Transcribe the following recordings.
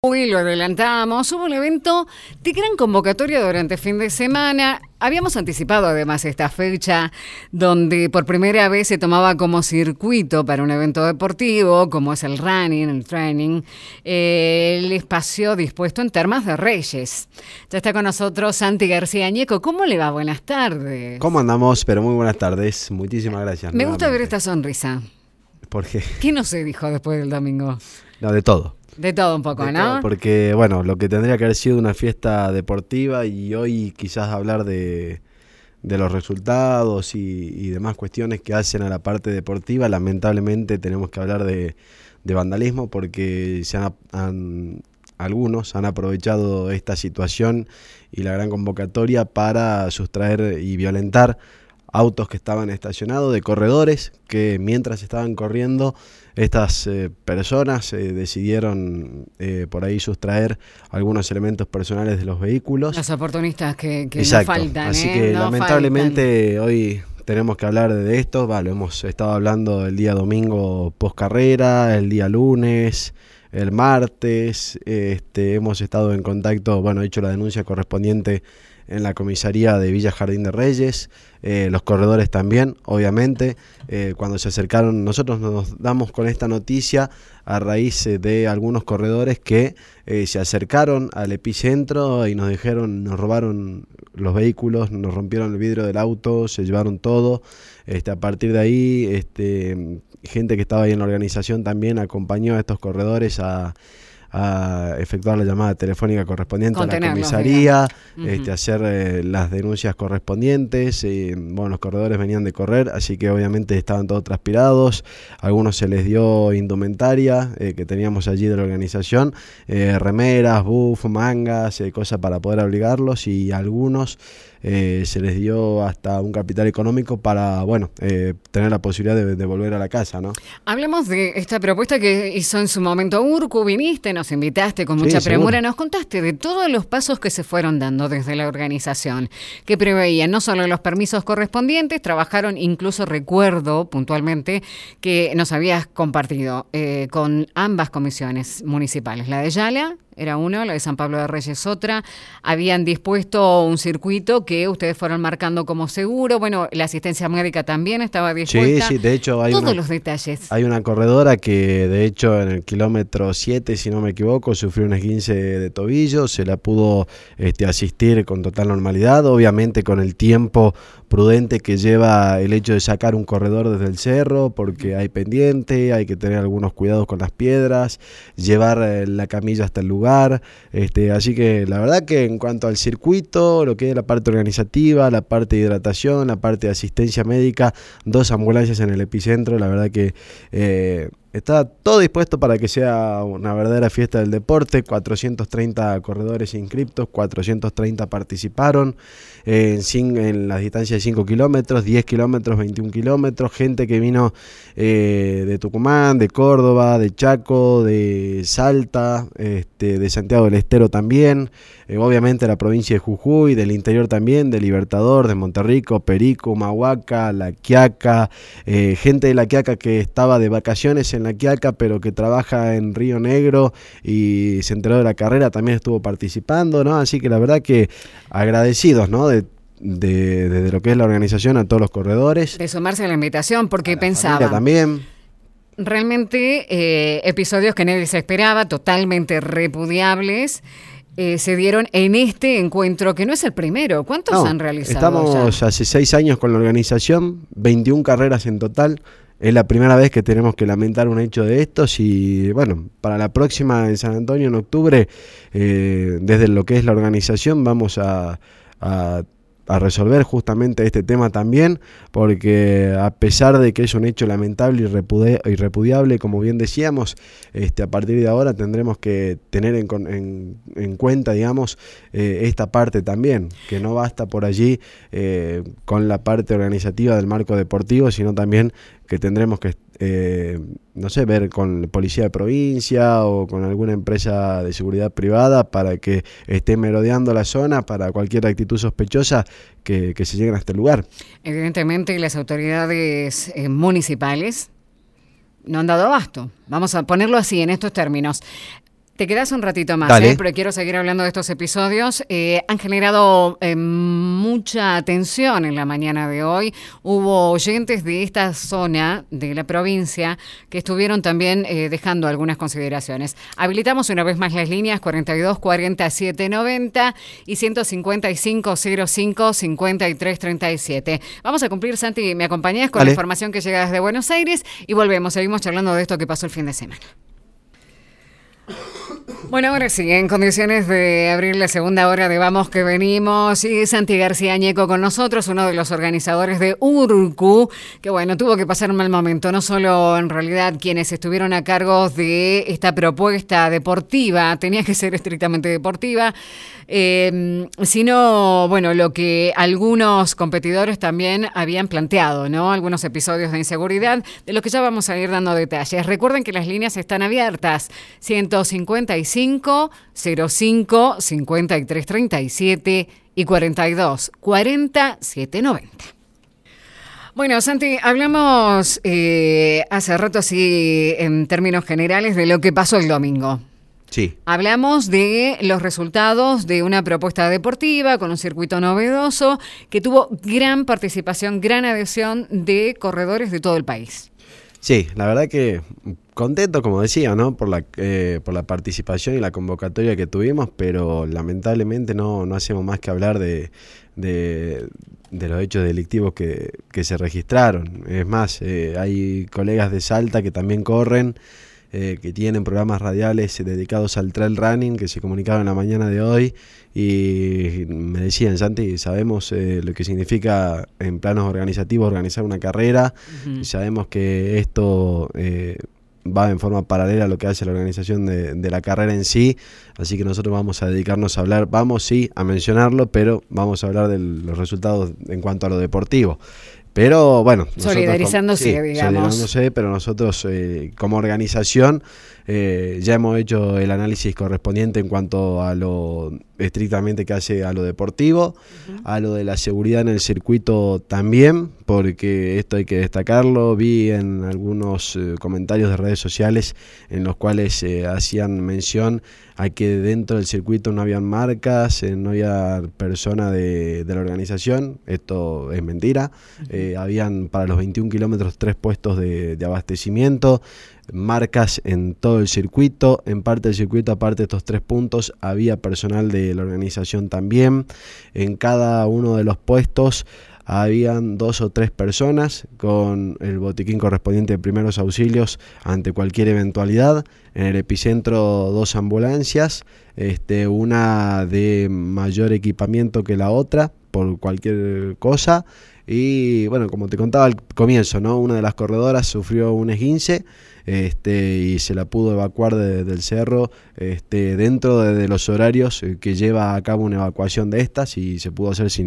Hoy lo adelantamos, hubo un evento de gran convocatoria durante el fin de semana. Habíamos anticipado además esta fecha donde por primera vez se tomaba como circuito para un evento deportivo, como es el running, el training, el espacio dispuesto en Termas de Reyes. Ya está con nosotros Santi García Añeco. ¿Cómo le va? Buenas tardes. ¿Cómo andamos? Pero muy buenas tardes. Muchísimas gracias. Me gusta ver esta sonrisa. ¿Por qué? ¿Qué no se dijo después del domingo? No, de todo. De todo un poco, ¿no? Todo, porque, bueno, lo que tendría que haber sido una fiesta deportiva y hoy quizás hablar de los resultados y demás cuestiones que hacen a la parte deportiva, lamentablemente tenemos que hablar de vandalismo porque algunos han aprovechado esta situación y la gran convocatoria para sustraer y violentar autos que estaban estacionados, de corredores que mientras estaban corriendo estas personas decidieron por ahí sustraer algunos elementos personales de los vehículos. Los oportunistas que Exacto. No faltan. Así que no lamentablemente hoy tenemos que hablar de esto. Lo hemos estado hablando el día domingo post carrera, el día lunes, el martes. Hemos estado en contacto, he hecho la denuncia correspondiente en la comisaría de Villa Jardín de Reyes, los corredores también, obviamente. Cuando se acercaron, nosotros nos damos con esta noticia a raíz de algunos corredores que se acercaron al epicentro y nos robaron los vehículos, nos rompieron el vidrio del auto, se llevaron todo. A partir de ahí, gente que estaba ahí en la organización también acompañó a estos corredores a efectuar la llamada telefónica correspondiente a la comisaría, hacer las denuncias correspondientes. Los corredores venían de correr, así que obviamente estaban todos transpirados. A algunos se les dio indumentaria que teníamos allí de la organización, remeras, buff, mangas, cosas para poder abrigarlos, y a algunos se les dio hasta un capital económico para tener la posibilidad de volver a la casa, ¿no? Hablemos de esta propuesta que hizo en su momento Urcu. Viniste, nos invitaste con mucha premura, nos contaste de todos los pasos que se fueron dando desde la organización, que preveían no solo los permisos correspondientes, trabajaron, incluso recuerdo puntualmente que nos habías compartido con ambas comisiones municipales, la de Yala era uno, la de San Pablo de Reyes otra. Habían dispuesto un circuito que ustedes fueron marcando como seguro. La asistencia médica también estaba dispuesta. Sí, de hecho hay todos los detalles. Hay una corredora que de hecho en el kilómetro 7, si no me equivoco, sufrió un esguince de tobillo, se la pudo asistir con total normalidad, obviamente con el tiempo prudente que lleva el hecho de sacar un corredor desde el cerro, porque hay pendiente, hay que tener algunos cuidados con las piedras, llevar la camilla hasta el lugar. Así que la verdad que en cuanto al circuito, lo que es la parte organizativa, la parte de hidratación, la parte de asistencia médica, 2 ambulancias en el epicentro, la verdad que está todo dispuesto para que sea una verdadera fiesta del deporte. 430 corredores inscriptos, 430 participaron en las distancias de 5 kilómetros, 10 kilómetros, 21 kilómetros, gente que vino de Tucumán, de Córdoba, de Chaco, de Salta, de Santiago del Estero también, obviamente la provincia de Jujuy, del interior también, de Libertador, de Monterrico, Perico, Humahuaca, La Quiaca, gente de La Quiaca que estaba de vacaciones en La Quiaca pero que trabaja en Río Negro y se enteró de la carrera, también estuvo participando, ¿no? Así que la verdad que agradecidos, ¿no? De lo que es la organización, a todos los corredores. De sumarse a la invitación, porque pensaba también. Realmente episodios que nadie se esperaba, totalmente repudiables, se dieron en este encuentro, que no es el primero. ¿Cuántos han realizado? Estamos hace 6 años con la organización, 21 carreras en total. Es la primera vez que tenemos que lamentar un hecho de estos y para la próxima en San Antonio en octubre, desde lo que es la organización vamos a resolver justamente este tema también, porque a pesar de que es un hecho lamentable y repudiable, como bien decíamos, a partir de ahora tendremos que tener en cuenta, digamos, esta parte también, que no basta por allí con la parte organizativa del marco deportivo, sino también que tendremos que ver con la policía de provincia o con alguna empresa de seguridad privada para que esté merodeando la zona para cualquier actitud sospechosa que se lleguen a este lugar. Evidentemente las autoridades municipales no han dado abasto, vamos a ponerlo así en estos términos. Te quedas un ratito más, Dale. pero quiero seguir hablando de estos episodios. Han generado mucha atención en la mañana de hoy. Hubo oyentes de esta zona de la provincia que estuvieron también dejando algunas consideraciones. Habilitamos una vez más las líneas 42 40 790 y 155 05 53 37. Vamos a cumplir, Santi, ¿me acompañás con la información que llega desde Buenos Aires? Y volvemos, seguimos charlando de esto que pasó el fin de semana. Bueno, ahora sí, en condiciones de abrir la segunda hora de Vamos que Venimos, y Santi García Ñeco con nosotros, uno de los organizadores de Urcu, que bueno, tuvo que pasar un mal momento, no solo en realidad quienes estuvieron a cargo de esta propuesta deportiva, tenía que ser estrictamente deportiva, sino, bueno, lo que algunos competidores también habían planteado, ¿no? Algunos episodios de inseguridad, de los que ya vamos a ir dando detalles. Recuerden que las líneas están abiertas, 155 05 53 37 y 42 40 790. Bueno, Santi, hablamos hace rato así en términos generales de lo que pasó el domingo. Sí. Hablamos de los resultados de una propuesta deportiva con un circuito novedoso que tuvo gran participación, gran adhesión de corredores de todo el país. Sí, la verdad que contento, como decía, ¿no? Por la participación y la convocatoria que tuvimos, pero lamentablemente no hacemos más que hablar de los hechos delictivos que se registraron. Es más, hay colegas de Salta que también corren, que tienen programas radiales dedicados al trail running, que se comunicaron en la mañana de hoy y me decían, Santi, sabemos lo que significa en planos organizativos organizar una carrera, y sabemos que esto va en forma paralela a lo que hace la organización de la carrera en sí, así que nosotros vamos a dedicarnos a hablar, a mencionarlo, pero vamos a hablar de los resultados en cuanto a lo deportivo. Pero bueno, solidarizándose, digamos. Pero nosotros como organización ya hemos hecho el análisis correspondiente en cuanto a lo estrictamente que hace a lo deportivo, a lo de la seguridad en el circuito también, porque esto hay que destacarlo. Vi en algunos comentarios de redes sociales en los cuales hacían mención a que dentro del circuito no habían marcas, no había persona de la organización. Esto es mentira. Habían para los 21 kilómetros 3 puestos de abastecimiento, marcas en todo el circuito. En parte del circuito, aparte de estos 3 puntos, había personal de la organización también. En cada uno de los puestos habían 2 o 3 personas con el botiquín correspondiente de primeros auxilios ante cualquier eventualidad. En el epicentro 2 ambulancias, una de mayor equipamiento que la otra por cualquier cosa. Y bueno, como te contaba al comienzo, ¿no? Una de las corredoras sufrió un esguince y se la pudo evacuar del cerro dentro de los horarios que lleva a cabo una evacuación de estas, y se pudo hacer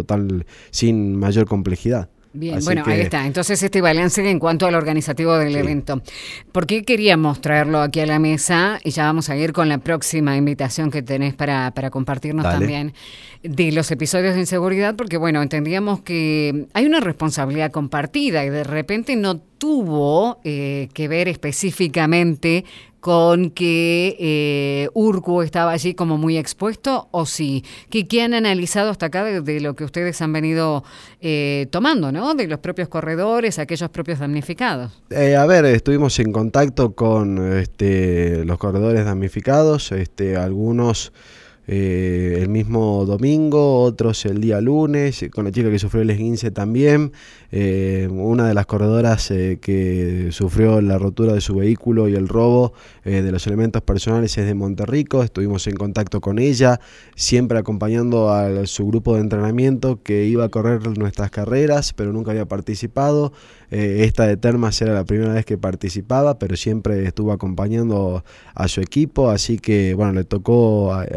sin mayor complejidad. Bien, así bueno, ahí está. Entonces este balance en cuanto al organizativo del evento. ¿Por qué queríamos traerlo aquí a la mesa? Y ya vamos a ir con la próxima invitación que tenés para compartirnos también de los episodios de inseguridad, porque bueno, entendíamos que hay una responsabilidad compartida y de repente no tuvo que ver específicamente con que Urcu estaba allí como muy expuesto, o sí. ¿Qué han analizado hasta acá de lo que ustedes han venido tomando, ¿no? De los propios corredores, aquellos propios damnificados. Estuvimos en contacto con los corredores damnificados, algunos el mismo domingo, otros el día lunes, con la chica que sufrió el esguince también, una de las corredoras que sufrió la rotura de su vehículo y el robo de los elementos personales es de Monterrico. Estuvimos en contacto con ella, siempre acompañando a su grupo de entrenamiento que iba a correr nuestras carreras, pero nunca había participado. Esta de Termas era la primera vez que participaba, pero siempre estuvo acompañando a su equipo, así que bueno, le tocó a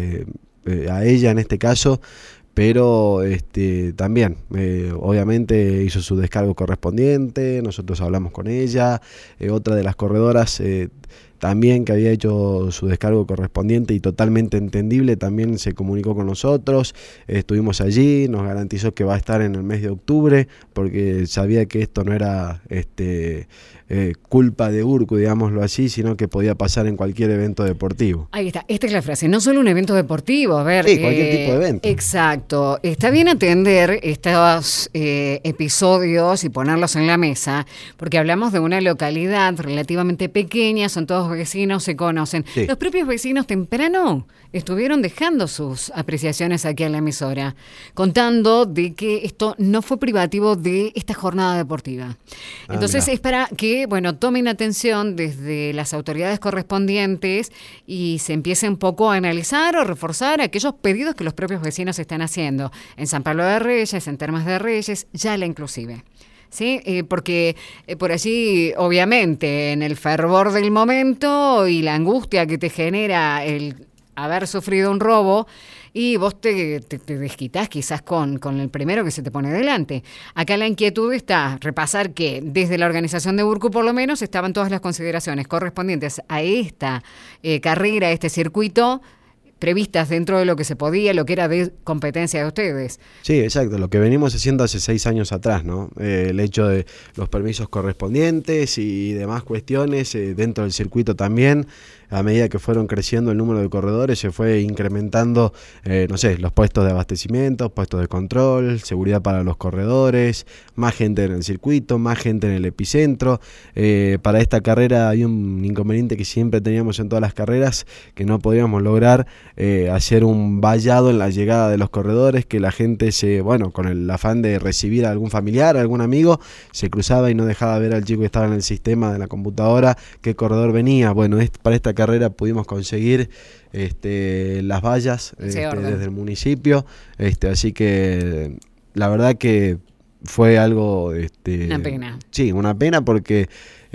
ella en este caso, pero también obviamente hizo su descargo correspondiente. Nosotros hablamos con ella. Otra de las corredoras también que había hecho su descargo correspondiente y totalmente entendible, también se comunicó con nosotros, estuvimos allí, nos garantizó que va a estar en el mes de octubre, porque sabía que esto no era culpa de Urcu, digámoslo así, sino que podía pasar en cualquier evento deportivo. Ahí está, esta es la frase, no solo un evento deportivo, a ver. Sí, cualquier tipo de evento. Exacto, está bien atender estos episodios y ponerlos en la mesa, porque hablamos de una localidad relativamente pequeña, son todos vecinos, se conocen. Sí. Los propios vecinos temprano estuvieron dejando sus apreciaciones aquí en la emisora, contando de que esto no fue privativo de esta jornada deportiva. Entonces es para que, bueno, tomen atención desde las autoridades correspondientes y se empiece un poco a analizar o reforzar aquellos pedidos que los propios vecinos están haciendo en San Pablo de Reyes, en Termas de Reyes, Yala inclusive. Sí, porque por allí, obviamente, en el fervor del momento y la angustia que te genera el haber sufrido un robo, y vos te desquitás quizás con el primero que se te pone delante. Acá la inquietud está repasar que desde la organización de Urcu por lo menos estaban todas las consideraciones correspondientes a esta carrera, este circuito, previstas dentro de lo que se podía, lo que era de competencia de ustedes. Sí, exacto, lo que venimos haciendo hace 6 años atrás, ¿no? El hecho de los permisos correspondientes y demás cuestiones dentro del circuito también. A medida que fueron creciendo el número de corredores, se fue incrementando, los puestos de abastecimiento, puestos de control, seguridad para los corredores, más gente en el circuito, más gente en el epicentro. Para esta carrera hay un inconveniente que siempre teníamos en todas las carreras, que no podíamos lograr hacer un vallado en la llegada de los corredores, que la gente con el afán de recibir a algún familiar, a algún amigo, se cruzaba y no dejaba ver al chico que estaba en el sistema de la computadora qué corredor venía. Bueno, para esta carrera pudimos conseguir las vallas desde el municipio, así que la verdad que fue algo una pena. Sí, una pena porque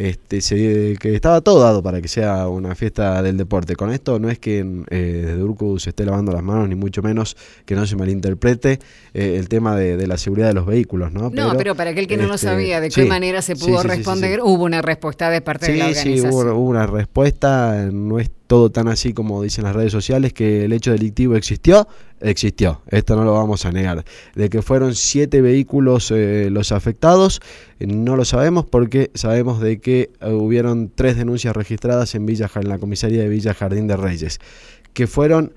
que estaba todo dado para que sea una fiesta del deporte. Con esto no es que desde Urcu se esté lavando las manos, ni mucho menos, que no se malinterprete el tema de la seguridad de los vehículos, ¿no? Pero para aquel que no lo sabía, ¿de qué manera se pudo responder? Hubo una respuesta de parte de la organización. Sí, hubo una respuesta, no es todo tan así como dicen las redes sociales, que el hecho delictivo existió, esto no lo vamos a negar. De que fueron 7 vehículos los afectados, no lo sabemos, porque sabemos de que hubieron 3 denuncias registradas en la comisaría de Villa Jardín de Reyes, que fueron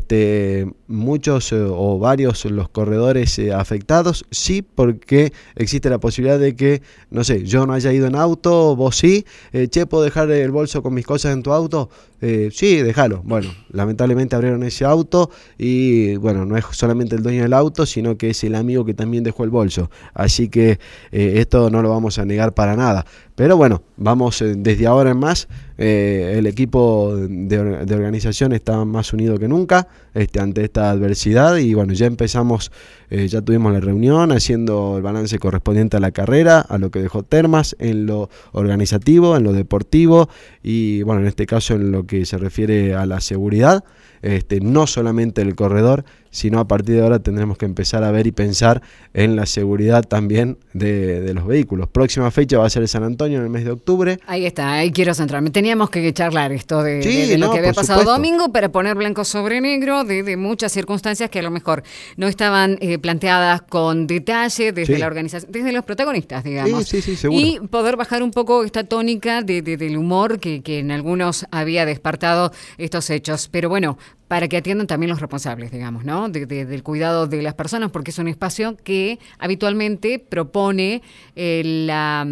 muchos o varios los corredores afectados, sí, porque existe la posibilidad de que, no sé, yo no haya ido en auto, vos sí, ¿puedo dejar el bolso con mis cosas en tu auto? Sí, déjalo. Bueno, lamentablemente abrieron ese auto y, bueno, no es solamente el dueño del auto, sino que es el amigo que también dejó el bolso. Así que esto no lo vamos a negar para nada. Pero bueno, vamos desde ahora en más, el equipo de organización está más unido que nunca ante esta adversidad y bueno, ya empezamos, ya tuvimos la reunión haciendo el balance correspondiente a la carrera, a lo que dejó Termas, en lo organizativo, en lo deportivo y bueno, en este caso en lo que se refiere a la seguridad, no solamente el corredor, sino a partir de ahora tendremos que empezar a ver y pensar en la seguridad también de los vehículos. Próxima fecha va a ser San Antonio en el mes de octubre. Ahí está, ahí quiero centrarme. Teníamos que charlar esto de lo que había pasado domingo para poner blanco sobre negro de muchas circunstancias que a lo mejor no estaban planteadas con detalle desde la organización, desde los protagonistas, digamos. Sí, seguro. Y poder bajar un poco esta tónica del humor que en algunos había despertado estos hechos. Pero bueno, para que atiendan también los responsables, digamos, ¿no? Del cuidado de las personas, porque es un espacio que habitualmente propone el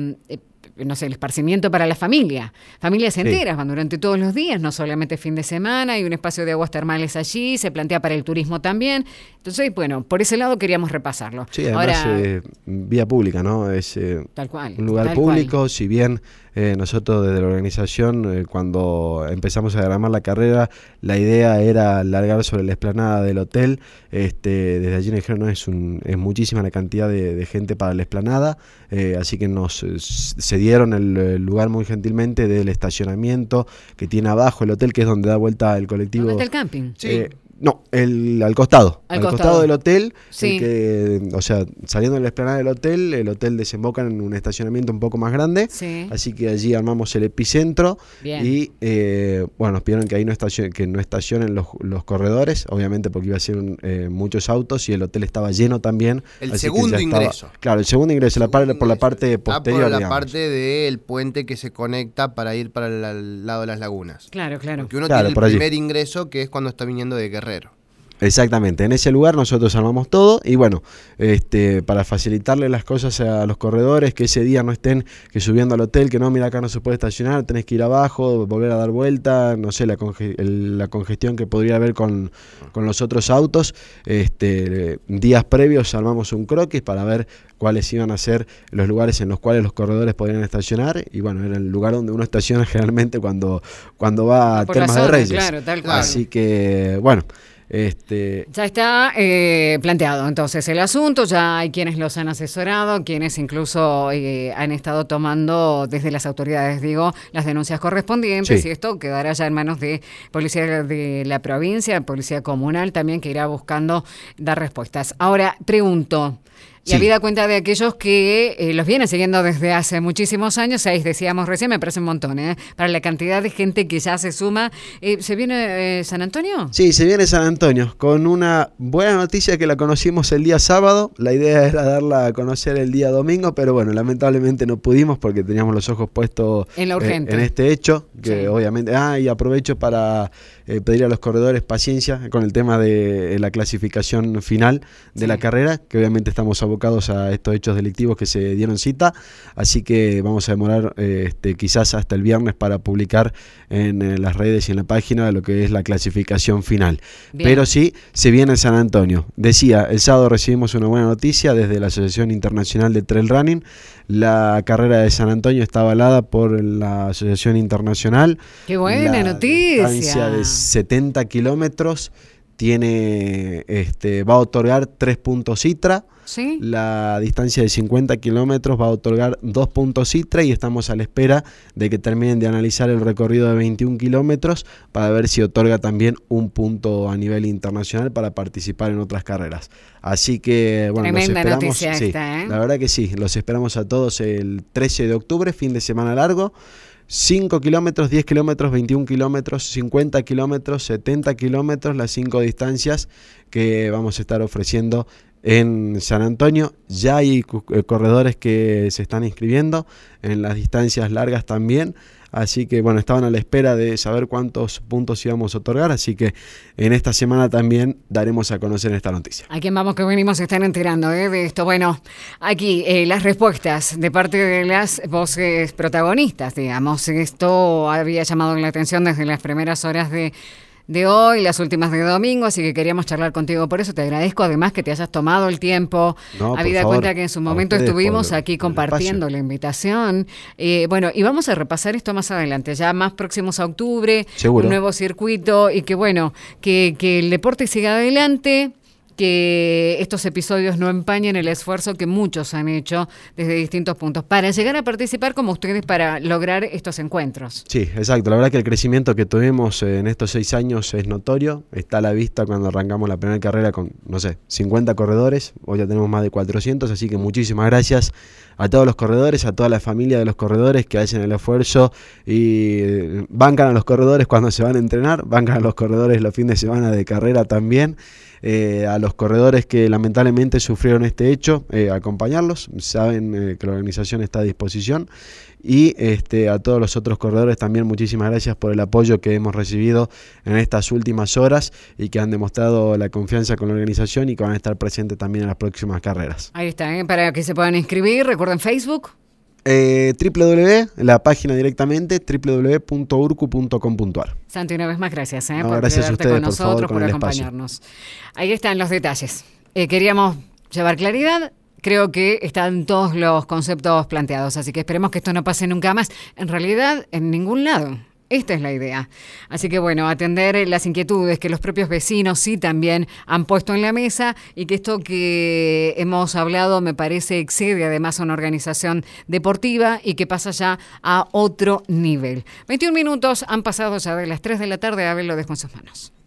esparcimiento para la familia. Familias enteras van durante todos los días, no solamente fin de semana, hay un espacio de aguas termales allí, se plantea para el turismo también. Entonces, bueno, por ese lado queríamos repasarlo. Sí, además, vía pública, ¿no? Es tal cual, un lugar público, si bien nosotros desde la organización, cuando empezamos a diagramar la carrera, la idea era largar sobre la explanada del hotel. Desde allí nos dijeron, no, es muchísima la cantidad de gente para la explanada, así que nos cedieron el lugar muy gentilmente del estacionamiento que tiene abajo el hotel, que es donde da vuelta el colectivo. ¿Dónde está el camping? Sí. No, al costado. Al costado del hotel. Sí. O sea, saliendo de la explanada del hotel, el hotel desemboca en un estacionamiento un poco más grande. Sí. Así que allí armamos el epicentro. Bien. Y nos pidieron que ahí no estacionen los corredores, obviamente porque iba a ser muchos autos y el hotel estaba lleno también. El segundo ingreso. Claro, el segundo ingreso, por la parte posterior. Por la parte del puente que se conecta para ir para el lado de las lagunas. Claro. Porque uno tiene el primer ingreso, que es cuando está viniendo de Guerrero. Exactamente, en ese lugar nosotros armamos todo y bueno, para facilitarle las cosas a los corredores, que ese día no estén que subiendo al hotel, que no, mira, acá no se puede estacionar, tenés que ir abajo, volver a dar vuelta, no sé, la congestión que podría haber con los otros autos. Días previos armamos un croquis para ver cuáles iban a ser los lugares en los cuales los corredores podrían estacionar y bueno, era el lugar donde uno estaciona generalmente cuando va a Termas de Reyes. Claro, tal cual. Así que bueno. Ya está planteado entonces el asunto, ya hay quienes los han asesorado, quienes incluso han estado tomando desde las autoridades, las denuncias correspondientes, sí. Y esto quedará ya en manos de policía de la provincia, policía comunal también, que irá buscando dar respuestas. Ahora, pregunto, y sí. Habida cuenta de aquellos que los vienen siguiendo desde hace muchísimos años, 6 decíamos recién, me parece un montón, para la cantidad de gente que ya se suma. ¿Se viene San Antonio? Sí, se viene San Antonio, con una buena noticia que la conocimos el día sábado. La idea era darla a conocer el día domingo, pero bueno, lamentablemente no pudimos porque teníamos los ojos puestos en la urgente. En este hecho, que sí. Obviamente, y aprovecho para pedir a los corredores paciencia con el tema de la clasificación final de sí. La carrera, que obviamente estamos abocados a estos hechos delictivos que se dieron cita, así que vamos a demorar quizás hasta el viernes para publicar en las redes y en la página lo que es la clasificación final. Bien. Pero sí, se viene en San Antonio. Decía, el sábado recibimos una buena noticia desde la Asociación Internacional de Trail Running. La carrera de San Antonio está avalada por la Asociación Internacional. ¡Qué buena noticia! Distancia de 70 kilómetros, va a otorgar 3 puntos ITRA. ¿Sí? La distancia de 50 kilómetros va a otorgar 2 puntos ITRA y estamos a la espera de que terminen de analizar el recorrido de 21 kilómetros para ver si otorga también un punto a nivel internacional para participar en otras carreras. Así que, bueno, tremenda los esperamos. Noticia sí, esta, la verdad que sí, los esperamos a todos el 13 de octubre, fin de semana largo. 5 kilómetros, 10 kilómetros, 21 kilómetros, 50 kilómetros, 70 kilómetros, las 5 distancias que vamos a estar ofreciendo en San Antonio. Ya hay corredores que se están inscribiendo en las distancias largas también. Así que bueno, estaban a la espera de saber cuántos puntos íbamos a otorgar, así que en esta semana también daremos a conocer esta noticia. ¿A quién vamos que venimos se están enterando de esto? Bueno, aquí las respuestas de parte de las voces protagonistas, digamos. Esto había llamado la atención desde las primeras horas de hoy, las últimas de domingo, así que queríamos charlar contigo. Por eso te agradezco además que te hayas tomado el tiempo, habida cuenta que en su momento estuvimos aquí compartiendo la invitación. Bueno, y vamos a repasar esto más adelante, ya más próximos a octubre, seguro. Un nuevo circuito y que bueno, que el deporte siga adelante, que estos episodios no empañen el esfuerzo que muchos han hecho desde distintos puntos para llegar a participar como ustedes para lograr estos encuentros. Sí, exacto. La verdad que el crecimiento que tuvimos en estos 6 años es notorio. Está a la vista cuando arrancamos la primera carrera con, 50 corredores. Hoy ya tenemos más de 400, así que muchísimas gracias a todos los corredores, a toda la familia de los corredores que hacen el esfuerzo y bancan a los corredores cuando se van a entrenar, bancan a los corredores los fines de semana de carrera también. A los corredores que lamentablemente sufrieron este hecho, acompañarlos, saben que la organización está a disposición y a todos los otros corredores también muchísimas gracias por el apoyo que hemos recibido en estas últimas horas y que han demostrado la confianza con la organización y que van a estar presentes también en las próximas carreras. Ahí está, para que se puedan inscribir, recuerden Facebook. La página directamente www.urcu.com.ar. Santi, una vez más gracias por gracias quedarte con nosotros, por acompañarnos. Ahí están los detalles. Queríamos llevar claridad. Creo que están todos los conceptos planteados, así que esperemos que esto no pase nunca más. En realidad, en ningún lado. Esta es la idea. Así que bueno, atender las inquietudes que los propios vecinos sí también han puesto en la mesa y que esto que hemos hablado me parece excede además a una organización deportiva y que pasa ya a otro nivel. 21 minutos han pasado ya de las 3 de la tarde, Abel lo dejo en sus manos.